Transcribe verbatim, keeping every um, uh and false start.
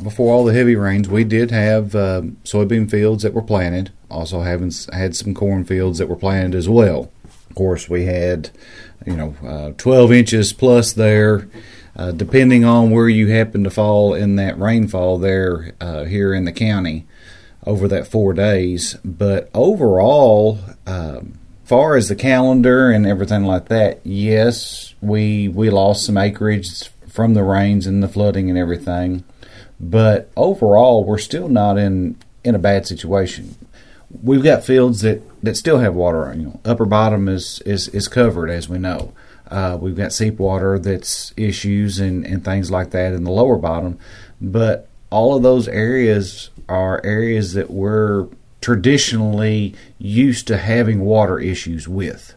before all the heavy rains, we did have uh, soybean fields that were planted. Also, having had some corn fields that were planted as well. Of course, we had, you know, uh, twelve inches plus there, uh, depending on where you happen to fall in that rainfall there uh, here in the county over that four days. But overall, um, far as the calendar and everything like that, yes, we we lost some acreage from the rains and the flooding and everything. But overall, we're still not in, in a bad situation. We've got fields that, that still have water. You know, upper bottom is, is, is covered, as we know. Uh, we've got seep water that's issues and, and things like that in the lower bottom. But all of those areas are areas that we're traditionally used to having water issues with.